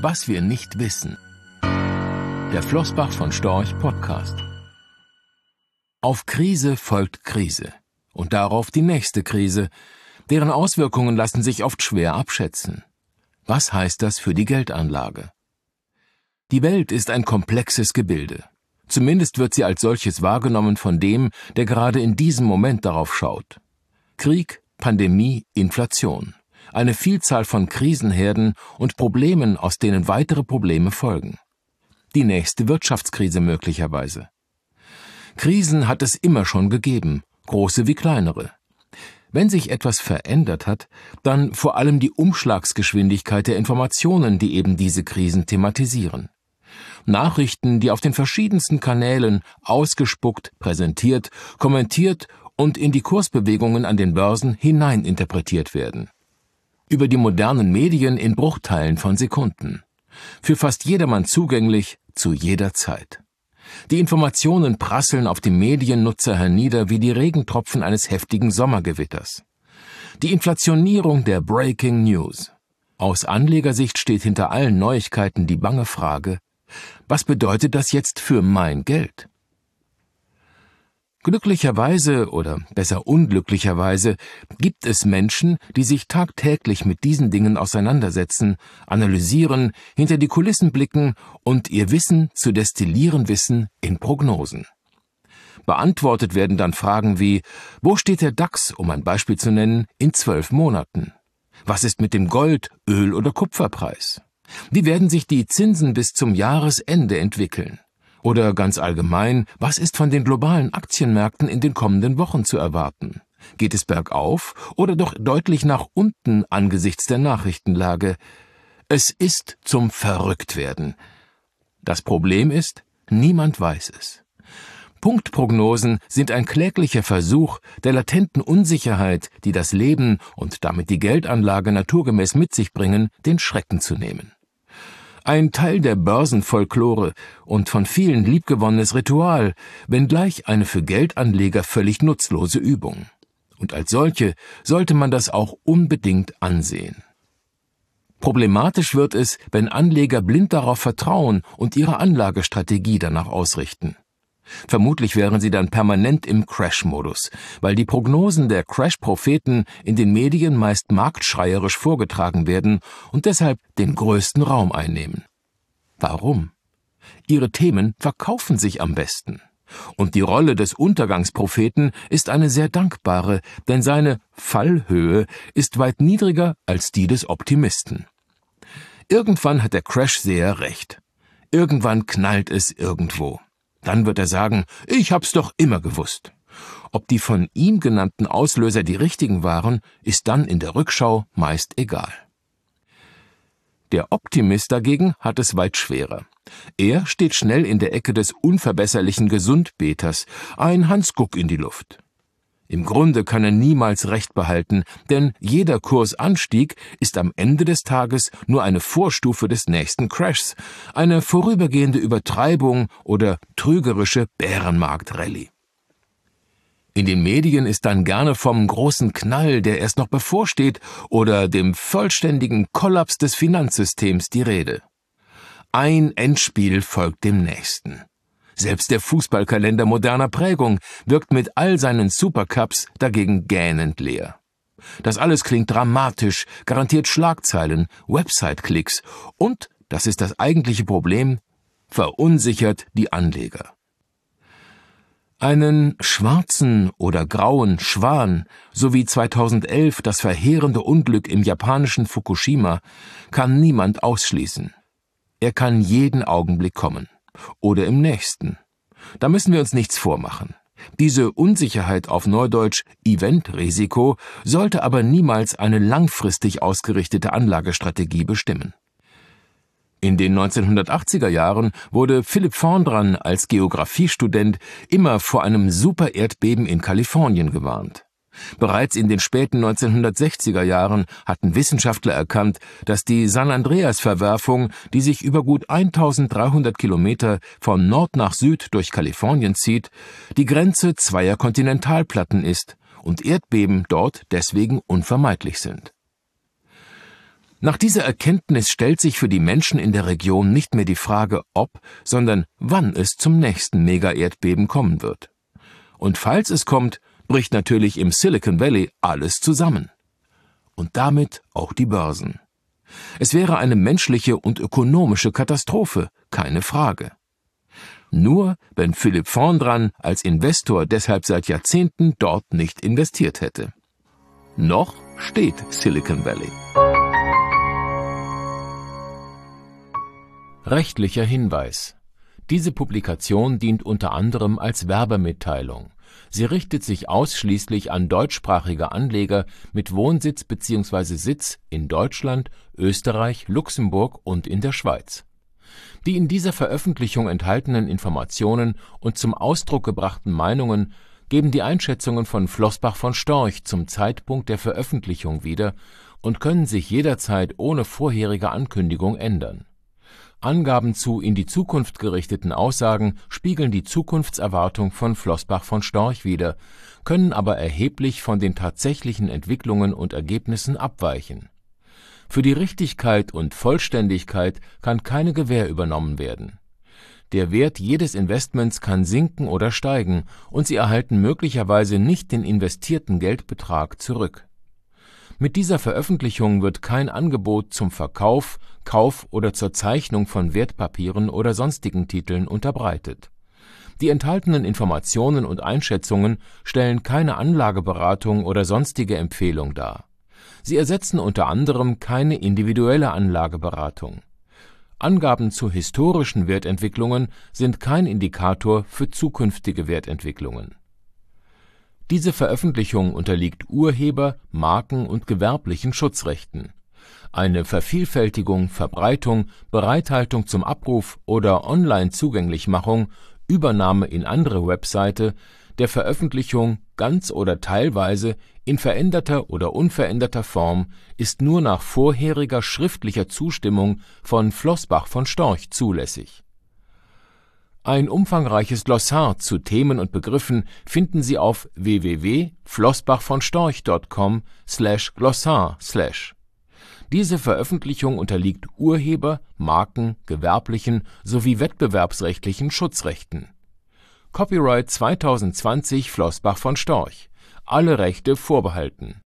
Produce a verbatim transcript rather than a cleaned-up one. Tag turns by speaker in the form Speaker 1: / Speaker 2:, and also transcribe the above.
Speaker 1: Was wir nicht wissen. Der Flossbach von Storch Podcast. Auf Krise folgt Krise und darauf die nächste Krise, deren Auswirkungen lassen sich oft schwer abschätzen. Was heißt das für die Geldanlage? Die Welt ist ein komplexes Gebilde. Zumindest wird sie als solches wahrgenommen von dem, der gerade in diesem Moment darauf schaut. Krieg, Pandemie, Inflation. Eine Vielzahl von Krisenherden und Problemen, aus denen weitere Probleme folgen. Die nächste Wirtschaftskrise möglicherweise. Krisen hat es immer schon gegeben, große wie kleinere. Wenn sich etwas verändert hat, dann vor allem die Umschlagsgeschwindigkeit der Informationen, die eben diese Krisen thematisieren. Nachrichten, die auf den verschiedensten Kanälen ausgespuckt, präsentiert, kommentiert und in die Kursbewegungen an den Börsen hineininterpretiert werden. Über die modernen Medien in Bruchteilen von Sekunden. Für fast jedermann zugänglich, zu jeder Zeit. Die Informationen prasseln auf die Mediennutzer hernieder wie die Regentropfen eines heftigen Sommergewitters. Die Inflationierung der Breaking News. Aus Anlegersicht steht hinter allen Neuigkeiten die bange Frage: Was bedeutet das jetzt für mein Geld? Glücklicherweise oder besser unglücklicherweise gibt es Menschen, die sich tagtäglich mit diesen Dingen auseinandersetzen, analysieren, hinter die Kulissen blicken und ihr Wissen zu destillieren wissen in Prognosen. Beantwortet werden dann Fragen wie: Wo steht der DAX, um ein Beispiel zu nennen, in zwölf Monaten? Was ist mit dem Gold-, Öl- oder Kupferpreis? Wie werden sich die Zinsen bis zum Jahresende entwickeln? Oder ganz allgemein, was ist von den globalen Aktienmärkten in den kommenden Wochen zu erwarten? Geht es bergauf oder doch deutlich nach unten angesichts der Nachrichtenlage? Es ist zum Verrücktwerden. Das Problem ist, niemand weiß es. Punktprognosen sind ein kläglicher Versuch, der latenten Unsicherheit, die das Leben und damit die Geldanlage naturgemäß mit sich bringen, den Schrecken zu nehmen. Ein Teil der Börsenfolklore und von vielen liebgewonnenes Ritual, wenngleich eine für Geldanleger völlig nutzlose Übung. Und als solche sollte man das auch unbedingt ansehen. Problematisch wird es, wenn Anleger blind darauf vertrauen und ihre Anlagestrategie danach ausrichten. Vermutlich wären sie dann permanent im Crash-Modus, weil die Prognosen der Crash-Propheten in den Medien meist marktschreierisch vorgetragen werden und deshalb den größten Raum einnehmen. Warum? Ihre Themen verkaufen sich am besten. Und die Rolle des Untergangspropheten ist eine sehr dankbare, denn seine Fallhöhe ist weit niedriger als die des Optimisten. Irgendwann hat der Crash-Seher recht. Irgendwann knallt es irgendwo. Dann wird er sagen: Ich hab's doch immer gewusst. Ob die von ihm genannten Auslöser die richtigen waren, ist dann in der Rückschau meist egal. Der Optimist dagegen hat es weit schwerer. Er steht schnell in der Ecke des unverbesserlichen Gesundbeters, ein Hans Guck in die Luft. Im Grunde kann er niemals Recht behalten, denn jeder Kursanstieg ist am Ende des Tages nur eine Vorstufe des nächsten Crashs, eine vorübergehende Übertreibung oder trügerische Bärenmarkt-Rallye. In den Medien ist dann gerne vom großen Knall, der erst noch bevorsteht, oder dem vollständigen Kollaps des Finanzsystems die Rede. Ein Endspiel folgt dem nächsten. Selbst der Fußballkalender moderner Prägung wirkt mit all seinen Supercups dagegen gähnend leer. Das alles klingt dramatisch, garantiert Schlagzeilen, Website-Klicks und, das ist das eigentliche Problem, verunsichert die Anleger. Einen schwarzen oder grauen Schwan, so wie zweitausendelf das verheerende Unglück im japanischen Fukushima, kann niemand ausschließen. Er kann jeden Augenblick kommen. Oder im nächsten. Da müssen wir uns nichts vormachen. Diese Unsicherheit, auf Neudeutsch Eventrisiko, sollte aber niemals eine langfristig ausgerichtete Anlagestrategie bestimmen. In den neunzehnhundertachtziger Jahren wurde Philipp Vondran als Geographiestudent immer vor einem Supererdbeben in Kalifornien gewarnt. Bereits in den späten neunzehnhundertsechziger Jahren hatten Wissenschaftler erkannt, dass die San-Andreas-Verwerfung, die sich über gut eintausenddreihundert Kilometer von Nord nach Süd durch Kalifornien zieht, die Grenze zweier Kontinentalplatten ist und Erdbeben dort deswegen unvermeidlich sind. Nach dieser Erkenntnis stellt sich für die Menschen in der Region nicht mehr die Frage, ob, sondern wann es zum nächsten Mega-Erdbeben kommen wird. Und falls es kommt, bricht natürlich im Silicon Valley alles zusammen. Und damit auch die Börsen. Es wäre eine menschliche und ökonomische Katastrophe, keine Frage. Nur, wenn Philipp Vorndran als Investor deshalb seit Jahrzehnten dort nicht investiert hätte. Noch steht Silicon Valley. Rechtlicher Hinweis: Diese Publikation dient unter anderem als Werbemitteilung. Sie richtet sich ausschließlich an deutschsprachige Anleger mit Wohnsitz bzw. Sitz in Deutschland, Österreich, Luxemburg und in der Schweiz. Die in dieser Veröffentlichung enthaltenen Informationen und zum Ausdruck gebrachten Meinungen geben die Einschätzungen von Floßbach von Storch zum Zeitpunkt der Veröffentlichung wieder und können sich jederzeit ohne vorherige Ankündigung ändern. Angaben zu in die Zukunft gerichteten Aussagen spiegeln die Zukunftserwartung von Floßbach von Storch wider, können aber erheblich von den tatsächlichen Entwicklungen und Ergebnissen abweichen. Für die Richtigkeit und Vollständigkeit kann keine Gewähr übernommen werden. Der Wert jedes Investments kann sinken oder steigen, und Sie erhalten möglicherweise nicht den investierten Geldbetrag zurück. Mit dieser Veröffentlichung wird kein Angebot zum Verkauf, Kauf oder zur Zeichnung von Wertpapieren oder sonstigen Titeln unterbreitet. Die enthaltenen Informationen und Einschätzungen stellen keine Anlageberatung oder sonstige Empfehlung dar. Sie ersetzen unter anderem keine individuelle Anlageberatung. Angaben zu historischen Wertentwicklungen sind kein Indikator für zukünftige Wertentwicklungen. Diese Veröffentlichung unterliegt Urheber-, Marken- und gewerblichen Schutzrechten. Eine Vervielfältigung, Verbreitung, Bereithaltung zum Abruf oder Online-Zugänglichmachung, Übernahme in andere Webseite der Veröffentlichung ganz oder teilweise in veränderter oder unveränderter Form ist nur nach vorheriger schriftlicher Zustimmung von Floßbach von Storch zulässig. Ein umfangreiches Glossar zu Themen und Begriffen finden Sie auf w w w punkt floßbach von storch punkt com slash glossar slash. Diese Veröffentlichung unterliegt Urheber-, Marken-, gewerblichen sowie wettbewerbsrechtlichen Schutzrechten. Copyright zwanzig zwanzig Floßbach von Storch. Alle Rechte vorbehalten.